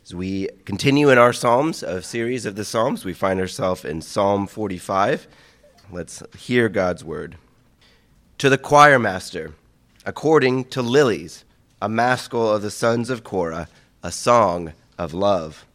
As we continue in our Psalms, a series of the Psalms, we find ourselves in Psalm 45. Let's hear God's word. To the choir master, according to lilies, a maskil of the sons of Korah, a song of love.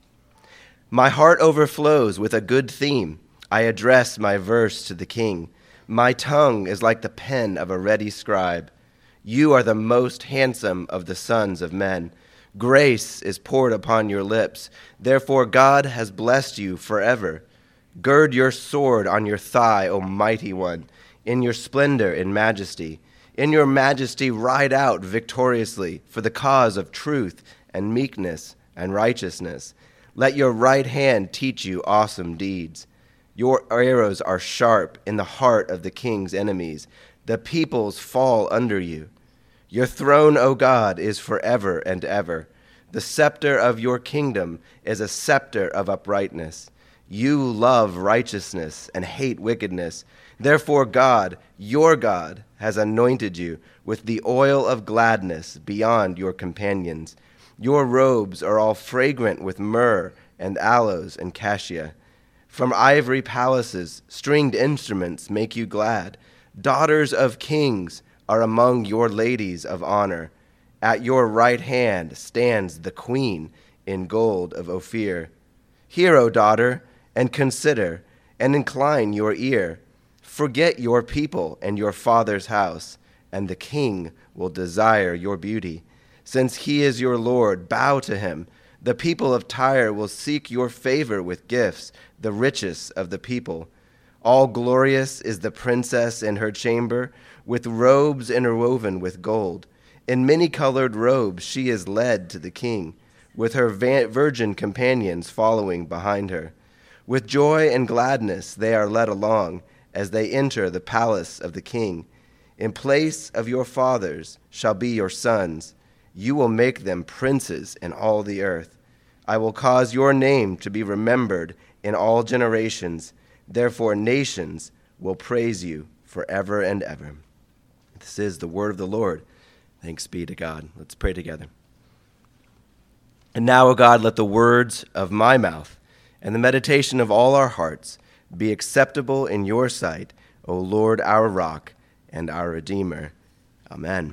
My heart overflows with a good theme. I address my verse to the king. My tongue is like the pen of a ready scribe. You are the most handsome of the sons of men. Grace is poured upon your lips. Therefore God has blessed you forever. Gird your sword on your thigh, O mighty one, in your splendor and majesty. In your majesty ride out victoriously for the cause of truth and meekness and righteousness. Let your right hand teach you awesome deeds. Your arrows are sharp in the heart of the king's enemies. The peoples fall under you. Your throne, O God, is forever and ever. The scepter of your kingdom is a scepter of uprightness. You love righteousness and hate wickedness. Therefore God, your God, has anointed you with the oil of gladness beyond your companions. Your robes are all fragrant with myrrh and aloes and cassia. From ivory palaces, stringed instruments make you glad. Daughters of kings are among your ladies of honor. At your right hand stands the queen in gold of Ophir. Hear, O daughter, and consider, and incline your ear. Forget your people and your father's house, and the king will desire your beauty. Since he is your Lord, bow to him. The people of Tyre will seek your favor with gifts, the richest of the people. All glorious is the princess in her chamber, with robes interwoven with gold. In many-colored robes she is led to the king, with her virgin companions following behind her. With joy and gladness they are led along as they enter the palace of the king. In place of your fathers shall be your sons. You will make them princes in all the earth. I will cause your name to be remembered in all generations. Therefore nations will praise you forever and ever. This is the word of the Lord. Thanks be to God. Let's pray together. And now, O God, let the words of my mouth and the meditation of all our hearts be acceptable in your sight, O Lord, our rock and our Redeemer. Amen.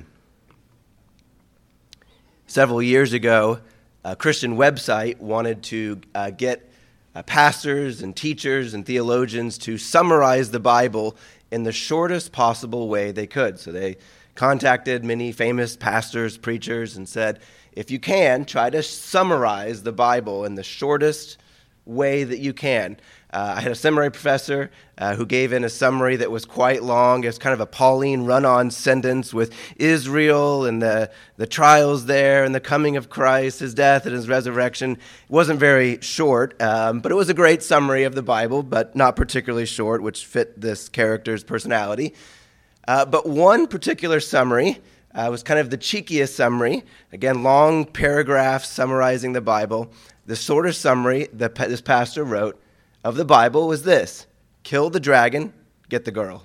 Several years ago, a Christian website wanted to get pastors and teachers and theologians to summarize the Bible in the shortest possible way they could. So they contacted many famous pastors, preachers, and said, if you can, try to summarize the Bible in the shortest way that you can. I had a seminary professor who gave in a summary that was quite long. It was kind of a Pauline run-on sentence with Israel and the trials there and the coming of Christ, his death and his resurrection. It wasn't very short, but it was a great summary of the Bible, but not particularly short, which fit this character's personality. But one particular summary was kind of the cheekiest summary. Again, long paragraphs summarizing the Bible. The shortest summary that this pastor wrote of the Bible was this: kill the dragon, get the girl.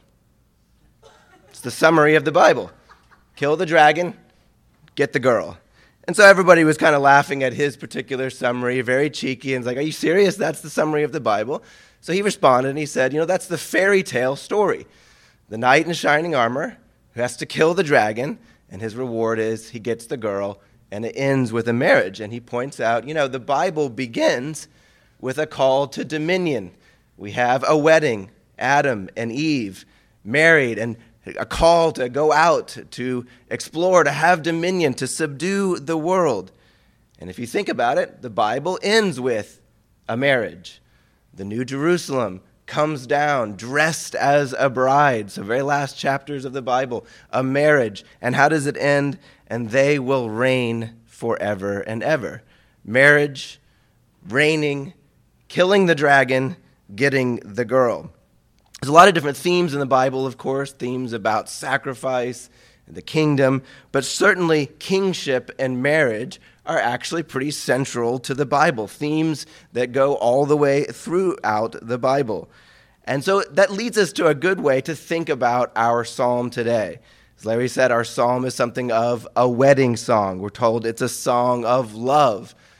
It's the summary of the Bible. Kill the dragon, get the girl. And so everybody was kind of laughing at his particular summary, very cheeky, and was like, are you serious? That's the summary of the Bible? So he responded and he said, that's the fairy tale story. The knight in shining armor who has to kill the dragon, and his reward is he gets the girl, and it ends with a marriage. And he points out, the Bible begins with a call to dominion. We have a wedding, Adam and Eve married, and a call to go out, to explore, to have dominion, to subdue the world. And if you think about it, the Bible ends with a marriage. The New Jerusalem comes down dressed as a bride. So very last chapters of the Bible, a marriage. And how does it end? And they will reign forever and ever. Marriage, reigning, killing the dragon, getting the girl. There's a lot of different themes in the Bible, of course, themes about sacrifice and the kingdom, but certainly kingship and marriage are actually pretty central to the Bible, themes that go all the way throughout the Bible. And so that leads us to a good way to think about our psalm today. As Larry said, our psalm is something of a wedding song. We're told it's a song of love.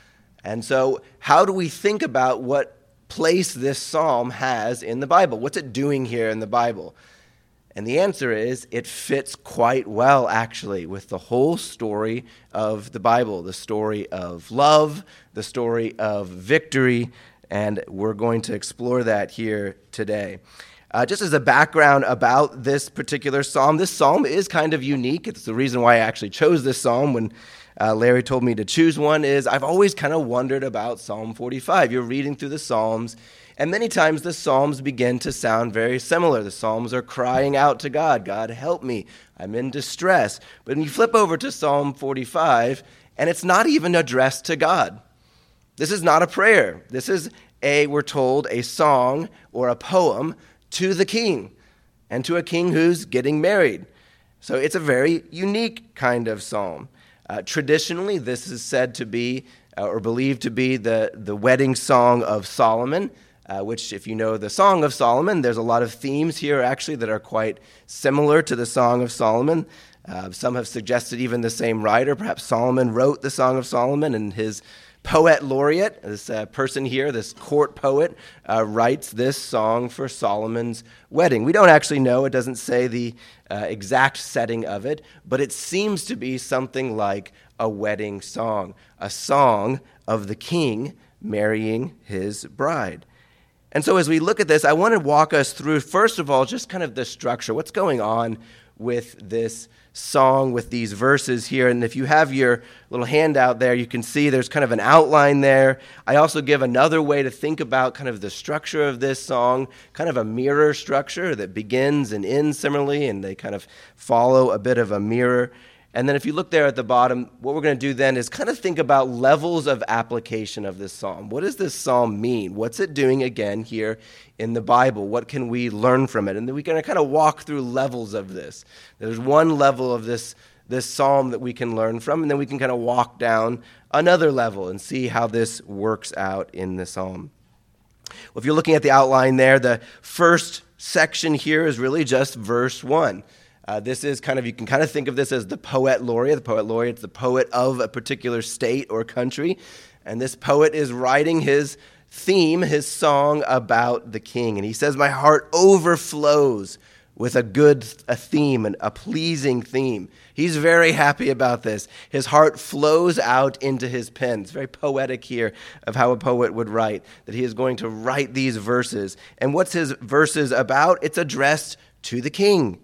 And so how do we think about what place this psalm has in the Bible? What's it doing here in the Bible? And the answer is it fits quite well, actually, with the whole story of the Bible, the story of love, the story of victory, and we're going to explore that here today. Just as a background about this particular psalm, this psalm is kind of unique. It's the reason why I actually chose this psalm when Larry told me to choose one is I've always kind of wondered about Psalm 45. You're reading through the Psalms, and many times the Psalms begin to sound very similar. The Psalms are crying out to God, God, help me, I'm in distress. But when you flip over to Psalm 45, and it's not even addressed to God. This is not a prayer. This is we're told, a song or a poem to the king, and to a king who's getting married. So it's a very unique kind of psalm. Traditionally, this is said to be, or believed to be, the wedding song of Solomon, which, if you know the Song of Solomon, there's a lot of themes here, actually, that are quite similar to the Song of Solomon. Some have suggested even the same writer. Perhaps Solomon wrote the Song of Solomon, and his poet laureate, this person here, this court poet, writes this song for Solomon's wedding. We don't actually know. It doesn't say the exact setting of it, but it seems to be something like a wedding song, a song of the king marrying his bride. And so as we look at this, I want to walk us through, first of all, just kind of the structure. What's going on with this song, with these verses here? And if you have your little handout there, you can see there's kind of an outline there. I also give another way to think about kind of the structure of this song, kind of a mirror structure that begins and ends similarly, and they kind of follow a bit of a mirror. And then if you look there at the bottom, what we're going to do then is kind of think about levels of application of this psalm. What does this psalm mean? What's it doing again here in the Bible? What can we learn from it? And then we're going to kind of walk through levels of this. There's one level of this psalm that we can learn from, and then we can kind of walk down another level and see how this works out in the psalm. Well, if you're looking at the outline there, the first section here is really just verse 1. This is kind of, you can kind of think of this as the poet laureate. The poet laureate is the poet of a particular state or country. And this poet is writing his theme, his song about the king. And he says, my heart overflows with a theme, and a pleasing theme. He's very happy about this. His heart flows out into his pen. It's very poetic here of how a poet would write, that he is going to write these verses. And what's his verses about? It's addressed to the king.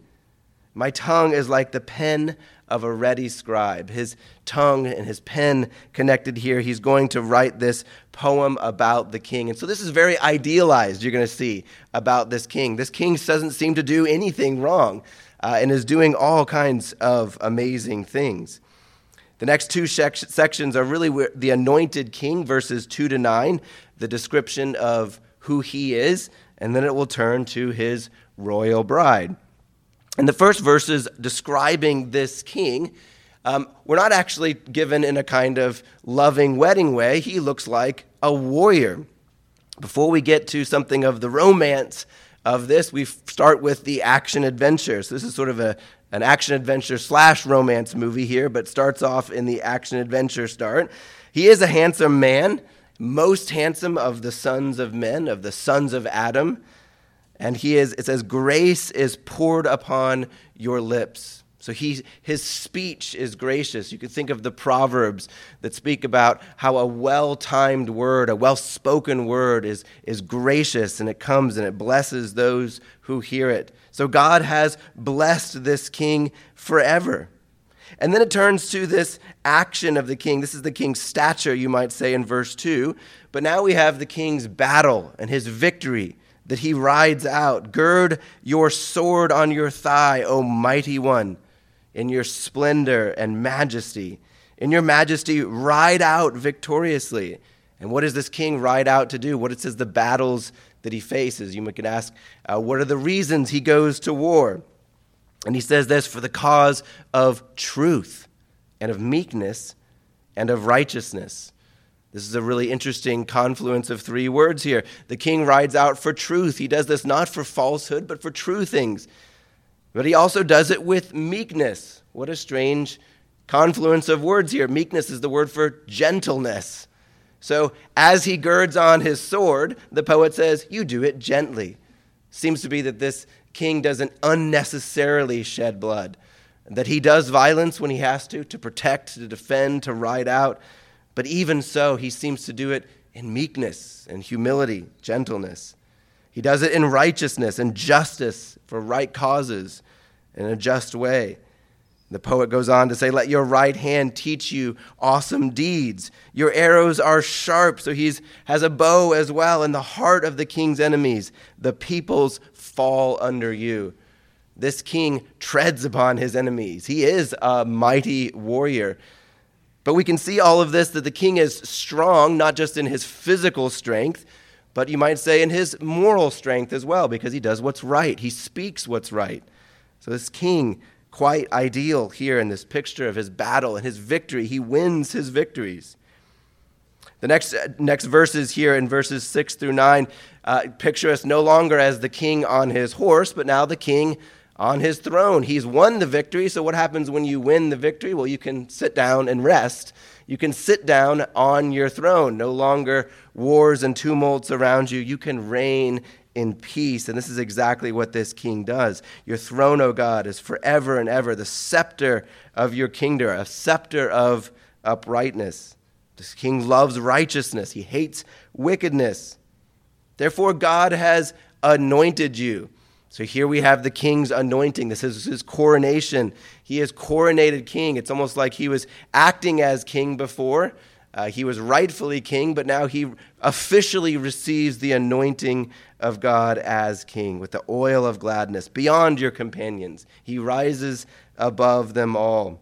My tongue is like the pen of a ready scribe. His tongue and his pen connected here. He's going to write this poem about the king. And so this is very idealized, you're going to see, about this king. This king doesn't seem to do anything wrong and is doing all kinds of amazing things. The next two sections are really the anointed king, verses 2 to 9, the description of who he is, and then it will turn to his royal bride. And the first verses describing this king, we're not actually given in a kind of loving wedding way. He looks like a warrior. Before we get to something of the romance of this, we start with the action-adventure. So this is sort of an action-adventure / romance movie here, but starts off in the action-adventure start. He is a handsome man, most handsome of the sons of men, of the sons of Adam. And it says, grace is poured upon your lips. So his speech is gracious. You could think of the Proverbs that speak about how a well-timed word, a well-spoken word is gracious, and it comes and it blesses those who hear it. So God has blessed this king forever. And then it turns to this action of the king. This is the king's stature, you might say, in verse 2. But now we have the king's battle and his victory that he rides out. Gird your sword on your thigh, O mighty one, in your splendor and majesty. In your majesty, ride out victoriously. And what does this king ride out to do? What it says the battles that he faces. You could ask, what are the reasons he goes to war? And he says this, for the cause of truth and of meekness and of righteousness. This is a really interesting confluence of three words here. The king rides out for truth. He does this not for falsehood, but for true things. But he also does it with meekness. What a strange confluence of words here. Meekness is the word for gentleness. So as he girds on his sword, the poet says, you do it gently. Seems to be that this king doesn't unnecessarily shed blood, that he does violence when he has to protect, to defend, to ride out. But even so, he seems to do it in meekness and humility, gentleness. He does it in righteousness and justice for right causes in a just way. The poet goes on to say, let your right hand teach you awesome deeds. Your arrows are sharp, so he has a bow as well. In the heart of the king's enemies, the peoples fall under you. This king treads upon his enemies. He is a mighty warrior. But we can see all of this, that the king is strong, not just in his physical strength, but you might say in his moral strength as well, because he does what's right. He speaks what's right. So this king, quite ideal here in this picture of his battle and his victory. He wins his victories. The next verses here in verses 6 through 9 picture us no longer as the king on his horse, but now the king on his throne. He's won the victory. So what happens when you win the victory? Well, you can sit down and rest. You can sit down on your throne. No longer wars and tumults around you. You can reign in peace. And this is exactly what this king does. Your throne, O God, is forever and ever the scepter of your kingdom, a scepter of uprightness. This king loves righteousness. He hates wickedness. Therefore, God has anointed you. So here we have the king's anointing. This is his coronation. He is coronated king. It's almost like he was acting as king before. He was rightfully king, but now he officially receives the anointing of God as king with the oil of gladness beyond your companions. He rises above them all.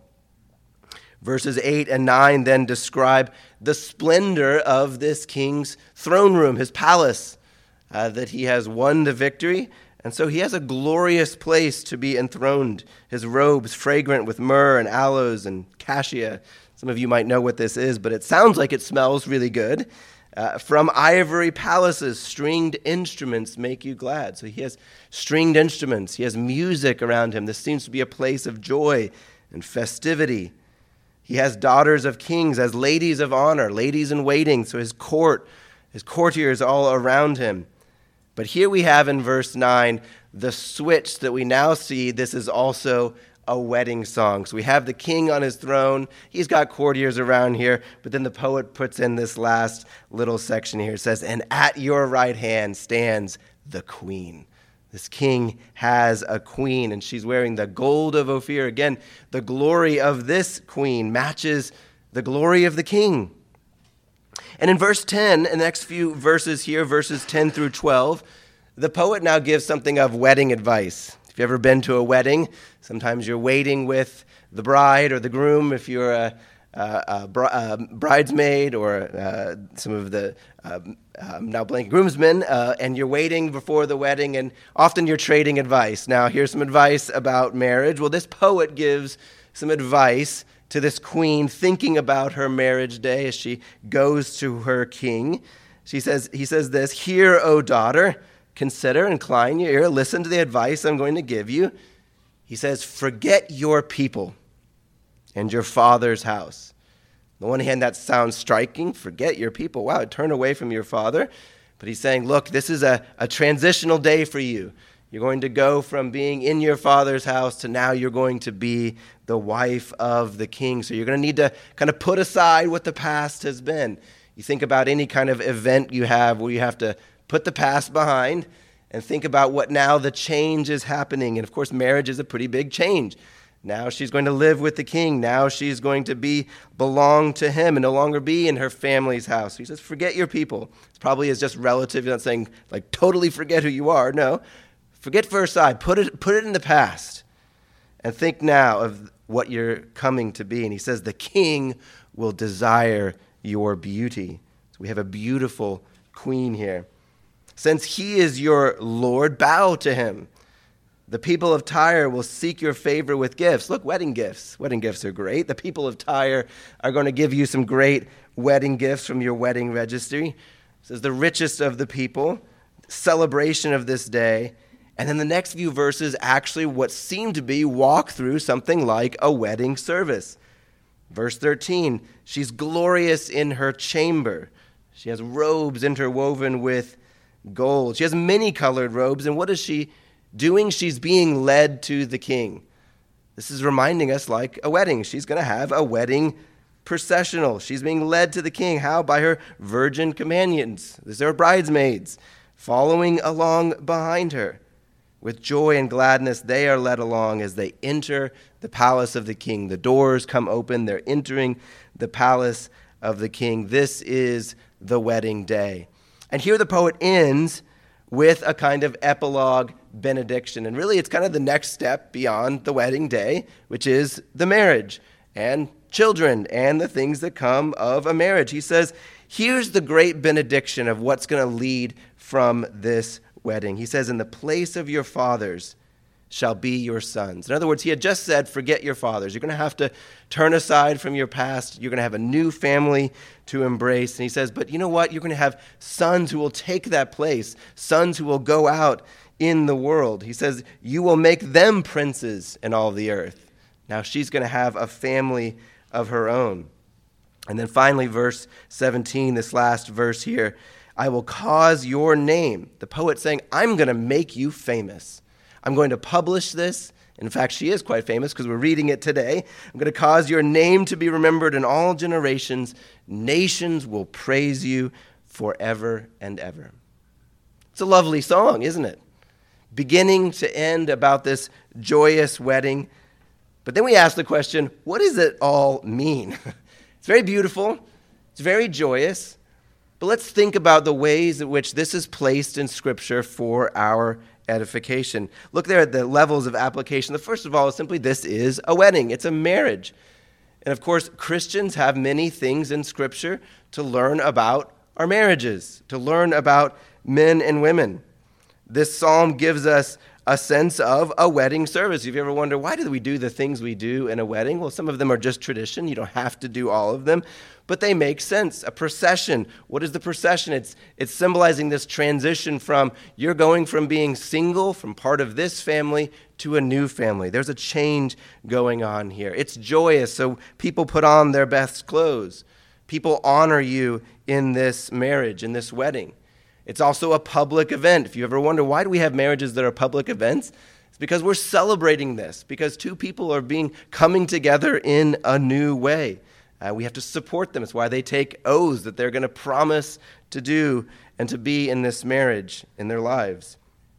Verses 8 and 9 then describe the splendor of this king's throne room, his palace, that he has won the victory. And so he has a glorious place to be enthroned. His robes fragrant with myrrh and aloes and cassia. Some of you might know what this is, but it sounds like it smells really good. From ivory palaces, stringed instruments make you glad. So he has stringed instruments. He has music around him. This seems to be a place of joy and festivity. He has daughters of kings as ladies of honor, ladies in waiting. So his courtiers all around him. But here we have in verse 9 the switch that we now see. This is also a wedding song. So we have the king on his throne. He's got courtiers around here. But then the poet puts in this last little section here. It says, and at your right hand stands the queen. This king has a queen, and she's wearing the gold of Ophir. Again, the glory of this queen matches the glory of the king. And in verse 10, in the next few verses here, verses 10 through 12, the poet now gives something of wedding advice. If you've ever been to a wedding, sometimes you're waiting with the bride or the groom. If you're a bridesmaid or some of the now blank groomsmen, and you're waiting before the wedding, and often you're trading advice. Now, here's some advice about marriage. Well, this poet gives some advice to this queen thinking about her marriage day as she goes to her king. He says this, hear, O daughter, consider, incline your ear, listen to the advice I'm going to give you. He says, forget your people and your father's house. On the one hand, that sounds striking. Forget your people. Wow, turn away from your father. But he's saying, look, this is a transitional day for you. You're going to go from being in your father's house to now you're going to be the wife of the king. So you're going to need to kind of put aside what the past has been. You think about any kind of event you have where you have to put the past behind and think about what now the change is happening. And of course, marriage is a pretty big change. Now she's going to live with the king. Now she's going to belong to him and no longer be in her family's house. He says, forget your people. It probably is just relative. You're not saying like totally forget who you are. No. Forget for aside, put it in the past, and think now of what you're coming to be. And he says, the king will desire your beauty. So we have a beautiful queen here. Since he is your Lord, bow to him. The people of Tyre will seek your favor with gifts. Look, wedding gifts. Wedding gifts are great. The people of Tyre are going to give you some great wedding gifts from your wedding registry. It says the richest of the people, celebration of this day. And then the next few verses actually what seem to be walk through something like a wedding service. Verse 13, she's glorious in her chamber. She has robes interwoven with gold. She has many-colored robes, and what is she doing? She's being led to the king. This is reminding us like a wedding. She's going to have a wedding processional. She's being led to the king. How? By her virgin companions. These are bridesmaids following along behind her. With joy and gladness, they are led along as they enter the palace of the king. The doors come open. They're entering the palace of the king. This is the wedding day. And here the poet ends with a kind of epilogue benediction. And really, it's kind of the next step beyond the wedding day, which is the marriage and children and the things that come of a marriage. He says, here's the great benediction of what's going to lead from this wedding. He says, in the place of your fathers shall be your sons. In other words, he had just said, forget your fathers. You're going to have to turn aside from your past. You're going to have a new family to embrace. And he says, but you know what? You're going to have sons who will take that place, sons who will go out in the world. He says, you will make them princes in all the earth. Now she's going to have a family of her own. And then finally, verse 17, this last verse here, I will cause your name. The poet saying, I'm going to make you famous. I'm going to publish this. In fact, she is quite famous because we're reading it today. I'm going to cause your name to be remembered in all generations. Nations will praise you forever and ever. It's a lovely song, isn't it? Beginning to end about this joyous wedding. But then we ask the question, what does it all mean? It's very beautiful. It's very joyous. But let's think about the ways in which this is placed in Scripture for our edification. Look there at the levels of application. The first of all is simply this is a wedding. It's a marriage. And of course, Christians have many things in Scripture to learn about our marriages, to learn about men and women. This psalm gives us a sense of a wedding service. If you ever wonder, why do we do the things we do in a wedding? Well, some of them are just tradition. You don't have to do all of them, but they make sense. A procession. What is the procession? It's symbolizing this transition from you're going from being single, from part of this family, to a new family. There's a change going on here. It's joyous, so people put on their best clothes. People honor you in this marriage, in this wedding. It's also a public event. If you ever wonder, why do we have marriages that are public events? It's because we're celebrating this, because two people are coming together in a new way. We have to support them. It's why they take oaths that they're going to promise to do and to be in this marriage in their lives.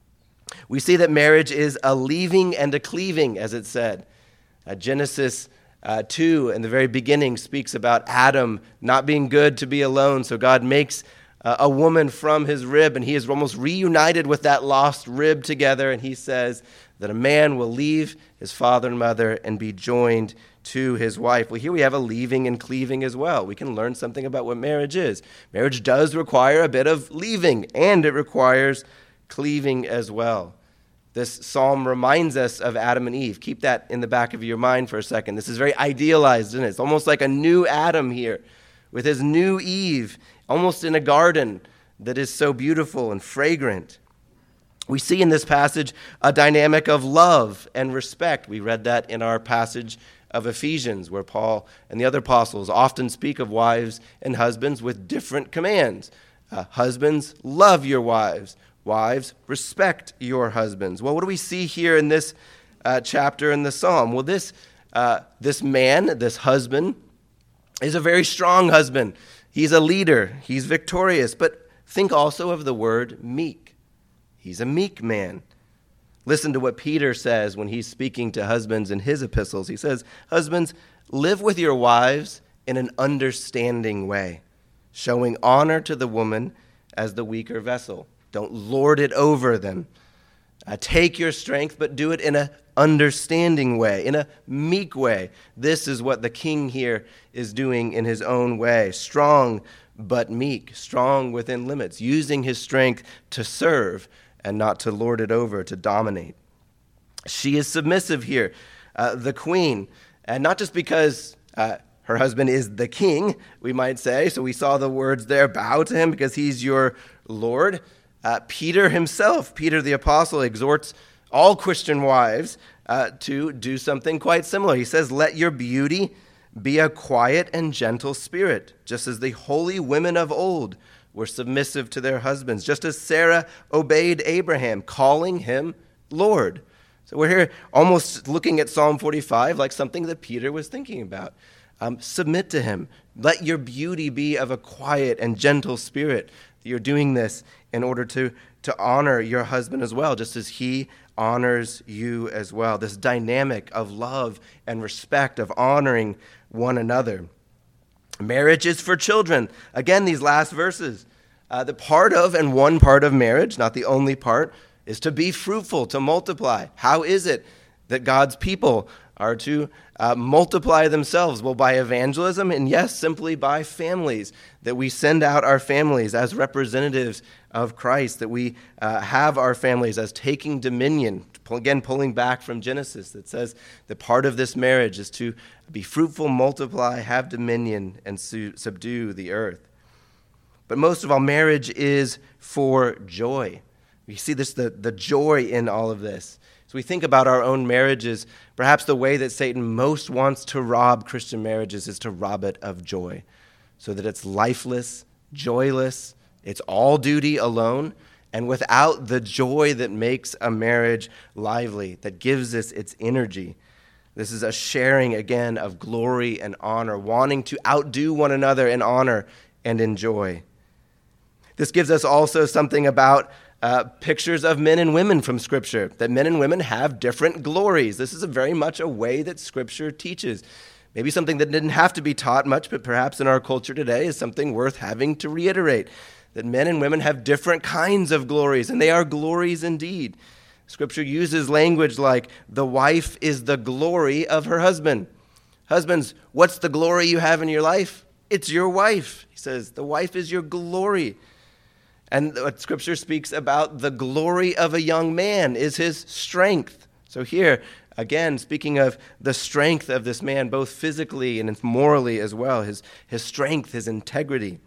We see that marriage is a leaving and a cleaving, as it said. Genesis 2 in the very beginning speaks about Adam not being good to be alone, so God makes a woman from his rib, and he is almost reunited with that lost rib together, and he says that a man will leave his father and mother and be joined to his wife. Well, here we have a leaving and cleaving as well. We can learn something about what marriage is. Marriage does require a bit of leaving, and it requires cleaving as well. This psalm reminds us of Adam and Eve. Keep that in the back of your mind for a second. This is very idealized, isn't it? It's almost like a new Adam here with his new Eve, almost in a garden that is so beautiful and fragrant. We see in this passage a dynamic of love and respect. We read that in our passage of Ephesians, where Paul and the other apostles often speak of wives and husbands with different commands. Husbands, love your wives. Wives, respect your husbands. Well, what do we see here in this chapter in the psalm? Well, this man, this husband, is a very strong husband. He's a leader. He's victorious. But think also of the word meek. He's a meek man. Listen to what Peter says when he's speaking to husbands in his epistles. He says, husbands, live with your wives in an understanding way, showing honor to the woman as the weaker vessel. Don't lord it over them. Take your strength, but do it in an understanding way, in a meek way. This is what the king here is doing in his own way. Strong, but meek. Strong within limits, using his strength to serve and not to lord it over, to dominate. She is submissive here, the queen, and not just because her husband is the king, we might say. So we saw the words there, bow to him because he's your Lord. Peter himself, Peter the apostle, exhorts all Christian wives to do something quite similar. He says, let your beauty be a quiet and gentle spirit, just as the holy women of old were submissive to their husbands, just as Sarah obeyed Abraham, calling him Lord. So we're here almost looking at Psalm 45 like something that Peter was thinking about. Submit to him. Let your beauty be of a quiet and gentle spirit. You're doing this in order to honor your husband as well, just as he honors you as well. This dynamic of love and respect, of honoring one another. Marriage is for children. Again, these last verses. The part of and one part of marriage, not the only part, is to be fruitful, to multiply. How is it that God's people are to multiply themselves? Well, by evangelism, and yes, simply by families, that we send out our families as representatives of Christ, that we have our families as taking dominion, again, pulling back from Genesis, that says the part of this marriage is to be fruitful, multiply, have dominion, and subdue the earth. But most of all, marriage is for joy. We see this, the joy in all of this. So we think about our own marriages. Perhaps the way that Satan most wants to rob Christian marriages is to rob it of joy, so that it's lifeless, joyless, it's all duty alone, and without the joy that makes a marriage lively, that gives us its energy. This is a sharing, again, of glory and honor, wanting to outdo one another in honor and in joy. This gives us also something about pictures of men and women from Scripture, that men and women have different glories. This is very much a way that Scripture teaches. Maybe something that didn't have to be taught much, but perhaps in our culture today is something worth having to reiterate, that men and women have different kinds of glories, and they are glories indeed. Scripture uses language like, the wife is the glory of her husband. Husbands, what's the glory you have in your life? It's your wife. He says, the wife is your glory. And what Scripture speaks about the glory of a young man is his strength. So here, again, speaking of the strength of this man, both physically and morally as well, his strength, his integrity.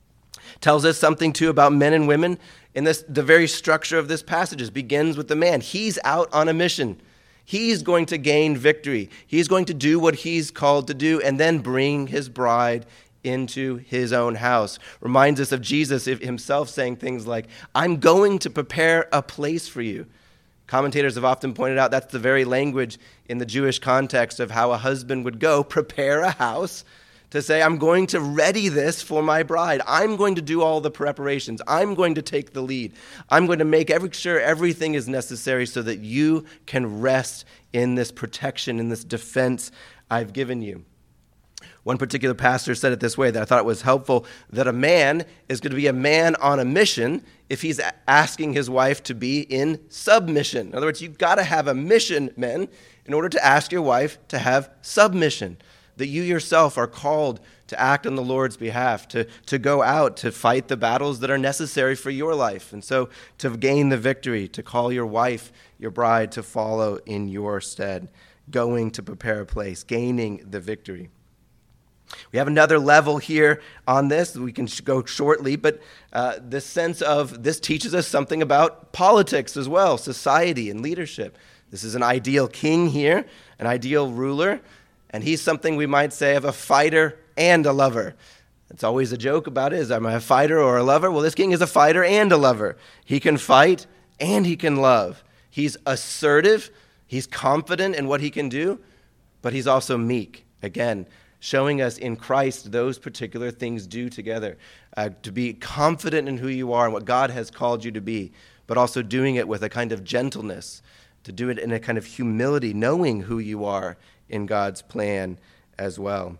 Tells us something, too, about men and women. In this, the very structure of this passage begins with the man. He's out on a mission. He's going to gain victory. He's going to do what he's called to do and then bring his bride into his own house. Reminds us of Jesus himself saying things like, I'm going to prepare a place for you. Commentators have often pointed out that's the very language in the Jewish context of how a husband would go prepare a house to say, I'm going to ready this for my bride. I'm going to do all the preparations. I'm going to take the lead. I'm going to make sure everything is necessary so that you can rest in this protection, in this defense I've given you. One particular pastor said it this way that I thought was helpful, that a man is going to be a man on a mission if he's asking his wife to be in submission. In other words, you've got to have a mission, men, in order to ask your wife to have submission, that you yourself are called to act on the Lord's behalf, to go out, to fight the battles that are necessary for your life, and so to gain the victory, to call your wife, your bride, to follow in your stead, going to prepare a place, gaining the victory. We have another level here on this. We can go shortly, but this sense of this teaches us something about politics as well, society and leadership. This is an ideal king here, an ideal ruler, and he's something we might say of a fighter and a lover. It's always a joke about it, is am I a fighter or a lover? Well, this king is a fighter and a lover. He can fight and he can love. He's assertive, he's confident in what he can do, but he's also meek. Again, showing us in Christ those particular things do together. To be confident in who you are and what God has called you to be, but also doing it with a kind of gentleness, to do it in a kind of humility, knowing who you are in God's plan as well.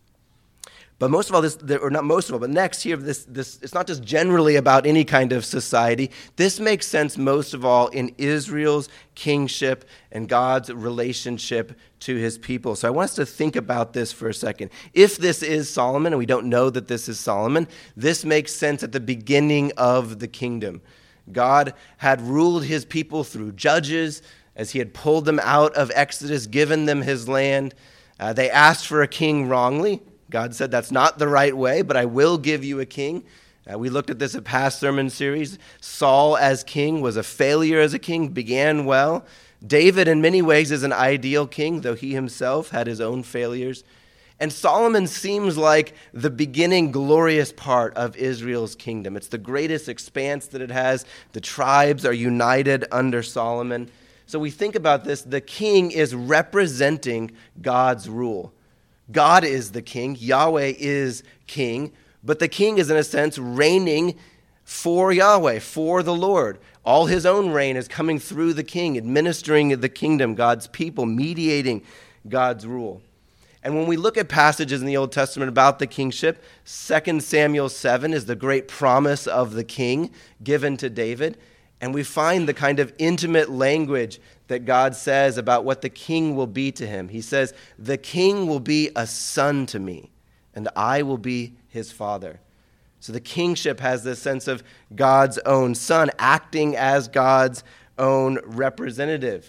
But most of all, or not most of all, but next here, this it's not just generally about any kind of society. This makes sense most of all in Israel's kingship and God's relationship to his people. So I want us to think about this for a second. If this is Solomon, and we don't know that this is Solomon, this makes sense at the beginning of the kingdom. God had ruled his people through judges as he had pulled them out of Exodus, given them his land. They asked for a king wrongly. God said, that's not the right way, but I will give you a king. We looked at this in past sermon series. Saul as king was a failure as a king, began well. David in many ways is an ideal king, though he himself had his own failures. And Solomon seems like the beginning glorious part of Israel's kingdom. It's the greatest expanse that it has. The tribes are united under Solomon. So we think about this. The king is representing God's rule. God is the king. Yahweh is king. But the king is, in a sense, reigning for Yahweh, for the Lord. All his own reign is coming through the king, administering the kingdom, God's people, mediating God's rule. And when we look at passages in the Old Testament about the kingship, 2 Samuel 7 is the great promise of the king given to David. And we find the kind of intimate language that God says about what the king will be to him. He says, "The king will be a son to me, and I will be his father." So the kingship has this sense of God's own son, acting as God's own representative.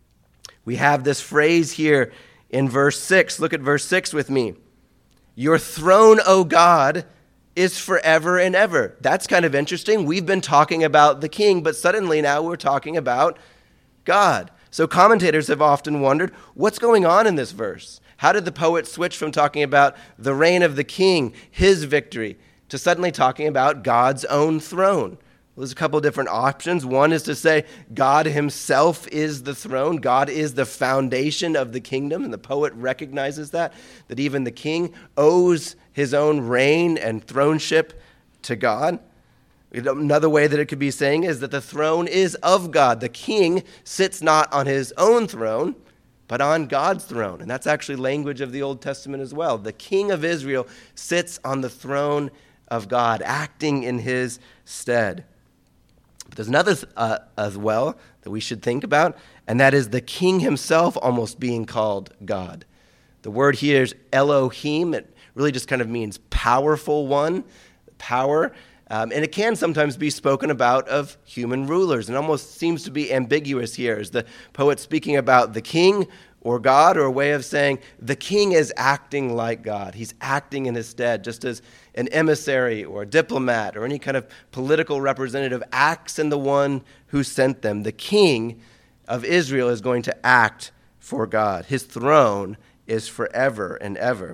We have this phrase here in verse 6. Look at verse 6 with me. "Your throne, O God, is forever and ever." That's kind of interesting. We've been talking about the king, but suddenly now we're talking about God. So commentators have often wondered, what's going on in this verse? How did the poet switch from talking about the reign of the king, his victory, to suddenly talking about God's own throne? Well, there's a couple of different options. One is to say God himself is the throne. God is the foundation of the kingdom, and the poet recognizes that even the king owes his own reign and throneship to God. Another way that it could be saying is that the throne is of God. The king sits not on his own throne, but on God's throne. And that's actually language of the Old Testament as well. The king of Israel sits on the throne of God, acting in his stead. But there's another as well that we should think about, and that is the king himself almost being called God. The word here is Elohim. It really just kind of means powerful one, power. And it can sometimes be spoken about of human rulers, and almost seems to be ambiguous here. Is the poet speaking about the king or God, or a way of saying the king is acting like God? He's acting in his stead, just as an emissary or a diplomat or any kind of political representative acts in the one who sent them. The king of Israel is going to act for God. His throne is forever and ever.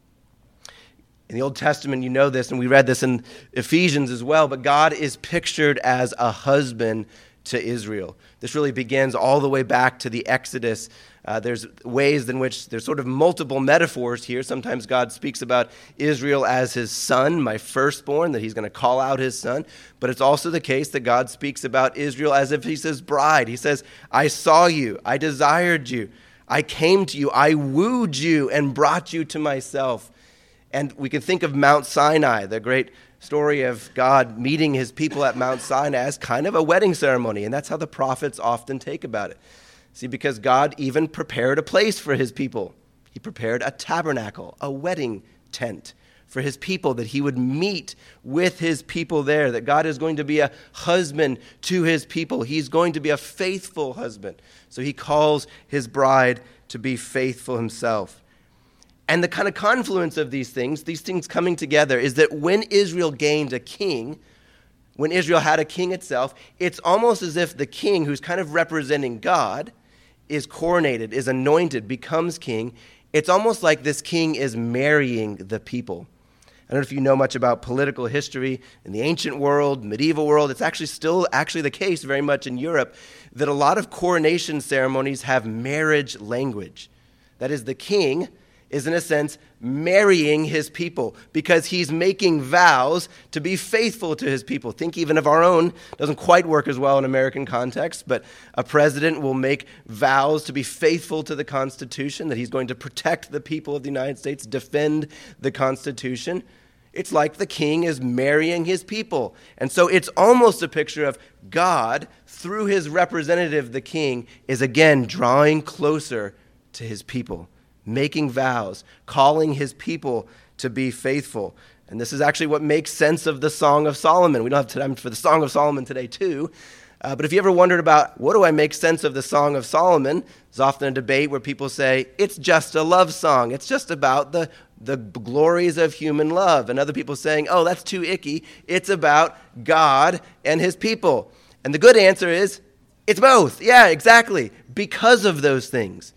In the Old Testament, you know this, and we read this in Ephesians as well, but God is pictured as a husband to Israel. This really begins all the way back to the Exodus. There's ways in which there's sort of multiple metaphors here. Sometimes God speaks about Israel as his son, my firstborn, that he's going to call out his son. But it's also the case that God speaks about Israel as if he's his bride. He says, "I saw you, I desired you, I came to you, I wooed you and brought you to myself." And we can think of Mount Sinai, the great story of God meeting his people at Mount Sinai, as kind of a wedding ceremony. And that's how the prophets often take about it. See, because God even prepared a place for his people. He prepared a tabernacle, a wedding tent for his people, that he would meet with his people there, that God is going to be a husband to his people. He's going to be a faithful husband. So he calls his bride to be faithful himself. And the kind of confluence of these things coming together, is that when Israel gained a king, when Israel had a king itself, it's almost as if the king, who's kind of representing God, is coronated, is anointed, becomes king. It's almost like this king is marrying the people. I don't know if you know much about political history in the ancient world, medieval world. It's actually still the case very much in Europe, that a lot of coronation ceremonies have marriage language. That is, the king is, in a sense, marrying his people because he's making vows to be faithful to his people. Think even of our own. Doesn't quite work as well in American context, but a president will make vows to be faithful to the Constitution, that he's going to protect the people of the United States, defend the Constitution. It's like the king is marrying his people. And so it's almost a picture of God, through his representative, the king, is again drawing closer to his people, making vows, calling his people to be faithful. And this is actually what makes sense of the Song of Solomon. We don't have time for the Song of Solomon today, too. But if you ever wondered about, what do I make sense of the Song of Solomon? There's often a debate where people say, it's just a love song. It's just about the glories of human love. And other people saying, oh, that's too icky. It's about God and his people. And the good answer is, it's both. Yeah, exactly. Because of those things.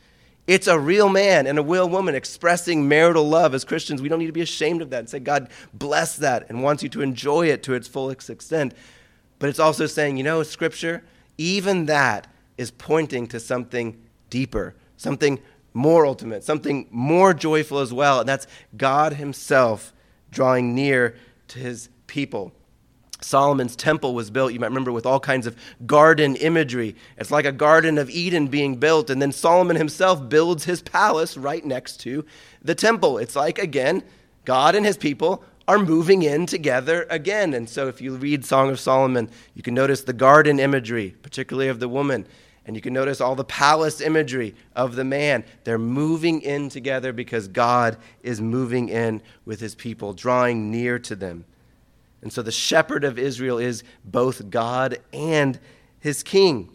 It's a real man and a real woman expressing marital love. As Christians, we don't need to be ashamed of that and say, God bless that and wants you to enjoy it to its fullest extent. But it's also saying, Scripture, even that is pointing to something deeper, something more ultimate, something more joyful as well. And that's God himself drawing near to his people. Solomon's temple was built, you might remember, with all kinds of garden imagery. It's like a Garden of Eden being built, and then Solomon himself builds his palace right next to the temple. It's like, again, God and his people are moving in together again. And so if you read Song of Solomon, you can notice the garden imagery, particularly of the woman, and you can notice all the palace imagery of the man. They're moving in together because God is moving in with his people, drawing near to them. And so the shepherd of Israel is both God and his king.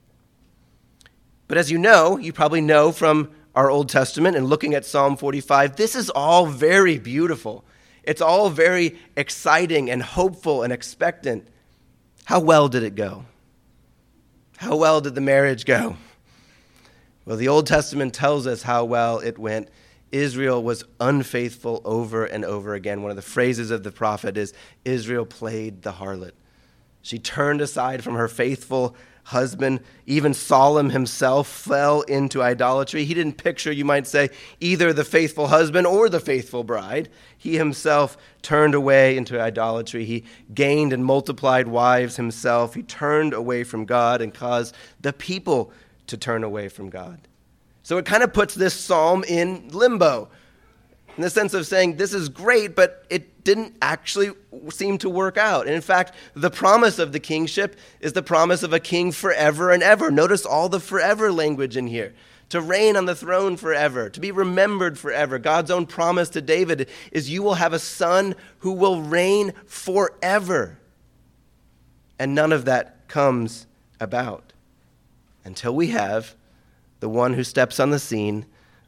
But as you probably know from our Old Testament and looking at Psalm 45, this is all very beautiful. It's all very exciting and hopeful and expectant. How well did it go? How well did the marriage go? Well, the Old Testament tells us how well it went. Israel was unfaithful over and over again. One of the phrases of the prophet is, Israel played the harlot. She turned aside from her faithful husband. Even Solomon himself fell into idolatry. He didn't picture, you might say, either the faithful husband or the faithful bride. He himself turned away into idolatry. He gained and multiplied wives himself. He turned away from God and caused the people to turn away from God. So it kind of puts this psalm in limbo, in the sense of saying this is great, but it didn't actually seem to work out. And in fact, the promise of the kingship is the promise of a king forever and ever. Notice all the forever language in here. To reign on the throne forever, to be remembered forever. God's own promise to David is you will have a son who will reign forever. And none of that comes about until we have the one who steps on the scene,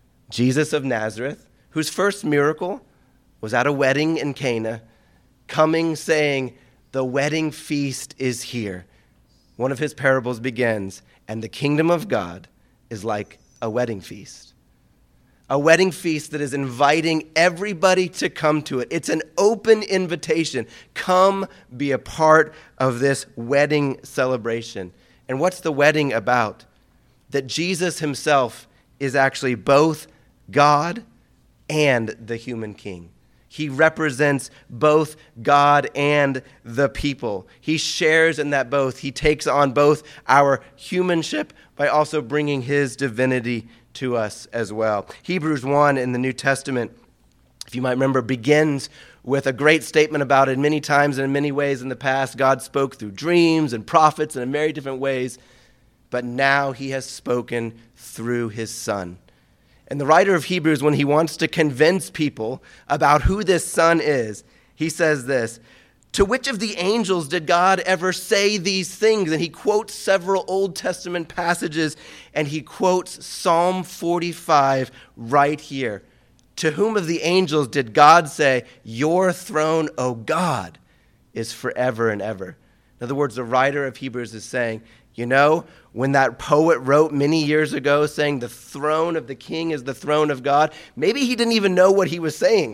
Jesus of Nazareth, whose first miracle was at a wedding in Cana, coming saying, the wedding feast is here. One of his parables begins, and the kingdom of God is like a wedding feast. A wedding feast that is inviting everybody to come to it. It's an open invitation. Come be a part of this wedding celebration. And what's the wedding about? That Jesus himself is actually both God and the human king. He represents both God and the people. He shares in that both. He takes on both our humanship by also bringing his divinity to us as well. Hebrews 1 in the New Testament, if you might remember, begins with a great statement about it. Many times and in many ways in the past, God spoke through dreams and prophets and in many different ways. But now he has spoken through his Son. And the writer of Hebrews, when he wants to convince people about who this Son is, he says this, to which of the angels did God ever say these things? And he quotes several Old Testament passages, and he quotes Psalm 45 right here. To whom of the angels did God say, your throne, O God, is forever and ever? In other words, the writer of Hebrews is saying, when that poet wrote many years ago saying the throne of the king is the throne of God, maybe he didn't even know what he was saying.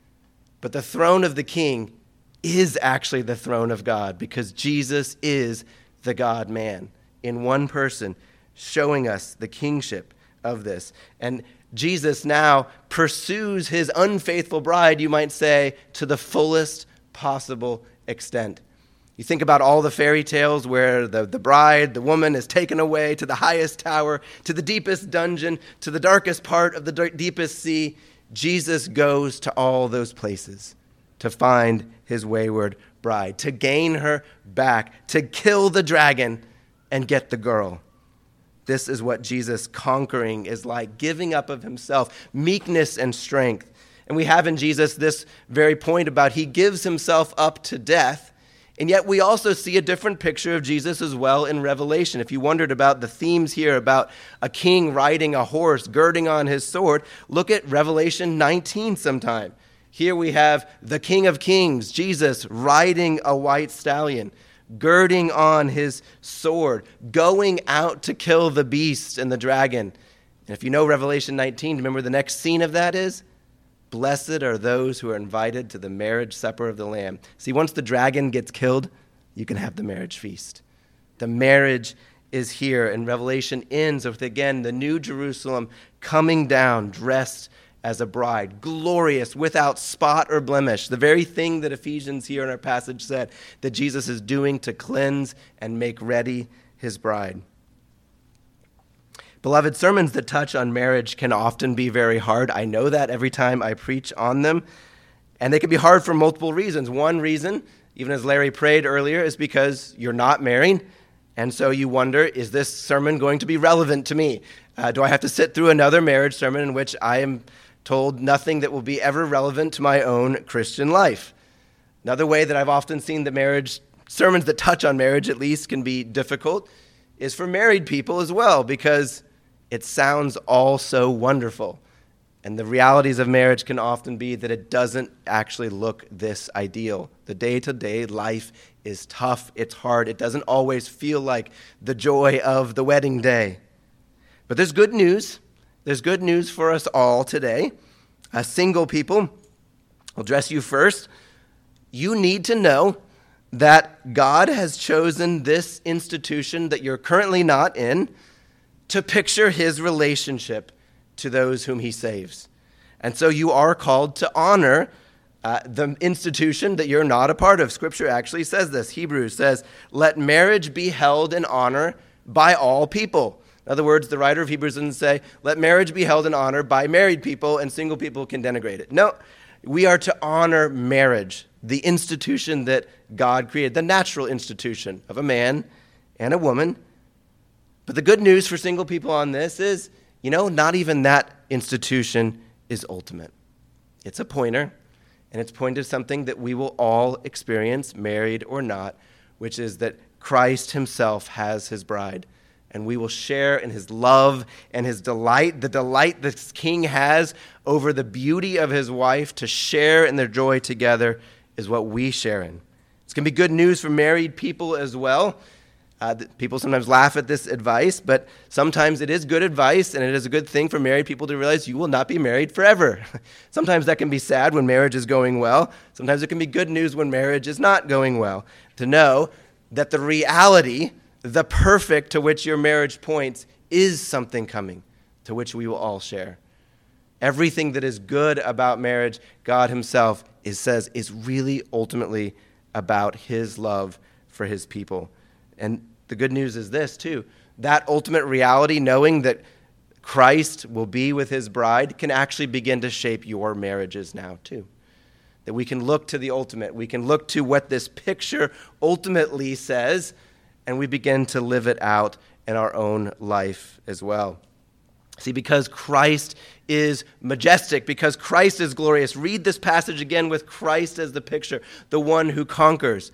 But the throne of the king is actually the throne of God because Jesus is the God-man in one person, showing us the kingship of this. And Jesus now pursues his unfaithful bride, you might say, to the fullest possible extent. You think about all the fairy tales where the bride, the woman, is taken away to the highest tower, to the deepest dungeon, to the darkest part of the deepest sea. Jesus goes to all those places to find his wayward bride, to gain her back, to kill the dragon and get the girl. This is what Jesus conquering is like, giving up of himself, meekness and strength. And we have in Jesus this very point about he gives himself up to death. And yet we also see a different picture of Jesus as well in Revelation. If you wondered about the themes here about a king riding a horse, girding on his sword, look at Revelation 19 sometime. Here we have the King of Kings, Jesus, riding a white stallion, girding on his sword, going out to kill the beast and the dragon. And if you know Revelation 19, remember the next scene of that is? Blessed are those who are invited to the marriage supper of the Lamb. See, once the dragon gets killed, you can have the marriage feast. The marriage is here, and Revelation ends with, again, the new Jerusalem coming down dressed as a bride, glorious, without spot or blemish, the very thing that Ephesians here in our passage said that Jesus is doing to cleanse and make ready his bride. Beloved, sermons that touch on marriage can often be very hard. I know that every time I preach on them. And they can be hard for multiple reasons. One reason, even as Larry prayed earlier, is because you're not married. And so you wonder, is this sermon going to be relevant to me? Do I have to sit through another marriage sermon in which I am told nothing that will be ever relevant to my own Christian life? Another way that I've often seen that marriage, sermons that touch on marriage at least, can be difficult is for married people as well, because it sounds all so wonderful. And the realities of marriage can often be that it doesn't actually look this ideal. The day-to-day life is tough, it's hard, it doesn't always feel like the joy of the wedding day. But there's good news. There's good news for us all today. Single people, I'll address you first. You need to know that God has chosen this institution that you're currently not in to picture his relationship to those whom he saves. And so you are called to honor the institution that you're not a part of. Scripture actually says this. Hebrews says, let marriage be held in honor by all people. In other words, the writer of Hebrews doesn't say, let marriage be held in honor by married people and single people can denigrate it. No, we are to honor marriage, the institution that God created, the natural institution of a man and a woman. But the good news for single people on this is, not even that institution is ultimate. It's a pointer, and it's pointed to something that we will all experience, married or not, which is that Christ himself has his bride, and we will share in his love and his delight, the delight this king has over the beauty of his wife. To share in their joy together is what we share in. It's going to be good news for married people as well. People sometimes laugh at this advice, but sometimes it is good advice, and it is a good thing for married people to realize you will not be married forever. Sometimes that can be sad when marriage is going well. Sometimes it can be good news when marriage is not going well. To know that the reality, the perfect to which your marriage points, is something coming to which we will all share. Everything that is good about marriage, God himself says is really ultimately about his love for his people. And the good news is this, too. That ultimate reality, knowing that Christ will be with his bride, can actually begin to shape your marriages now, too. That we can look to the ultimate. We can look to what this picture ultimately says, and we begin to live it out in our own life as well. See, because Christ is majestic, because Christ is glorious. Read this passage again with Christ as the picture, the one who conquers.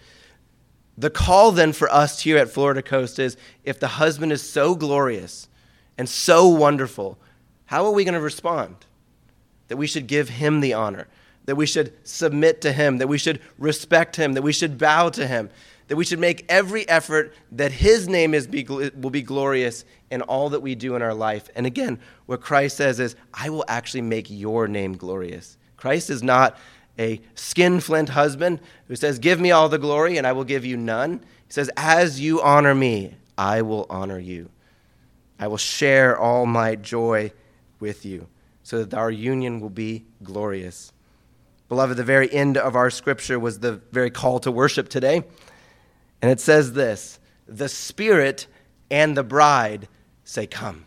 The call then for us here at Florida Coast is, if the husband is so glorious and so wonderful, how are we going to respond? That we should give him the honor, that we should submit to him, that we should respect him, that we should bow to him, that we should make every effort that his name will be glorious in all that we do in our life. And again, what Christ says is, I will actually make your name glorious. Christ is not a skinflint husband who says, give me all the glory and I will give you none. He says, as you honor me, I will honor you. I will share all my joy with you so that our union will be glorious. Beloved, the very end of our scripture was the very call to worship today. And it says this, the Spirit and the bride say, come.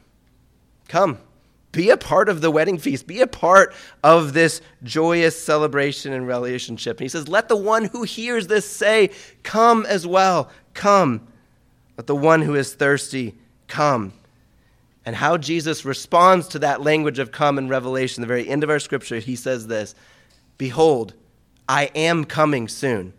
Come. Be a part of the wedding feast. Be a part of this joyous celebration and relationship. And he says, let the one who hears this say, come as well. Come. Let the one who is thirsty come. And how Jesus responds to that language of come in Revelation, the very end of our scripture, he says this, behold, I am coming soon.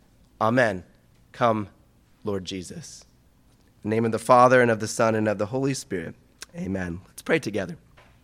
Amen. Come, Lord Jesus. In the name of the Father, and of the Son, and of the Holy Spirit. Amen. Let's pray together.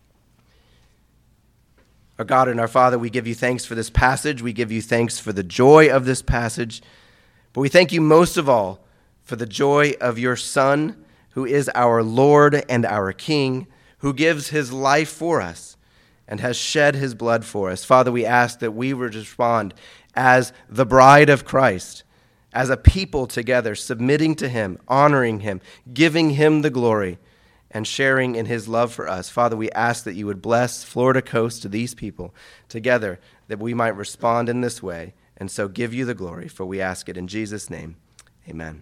Our God and our Father, we give you thanks for this passage. We give you thanks for the joy of this passage. But we thank you most of all for the joy of your Son, who is our Lord and our King, who gives his life for us and has shed his blood for us. Father, we ask that we would respond as the bride of Christ, as a people together, submitting to him, honoring him, giving him the glory, and sharing in his love for us. Father, we ask that you would bless Florida Coast to these people together, that we might respond in this way, and so give you the glory, for we ask it in Jesus' name. Amen.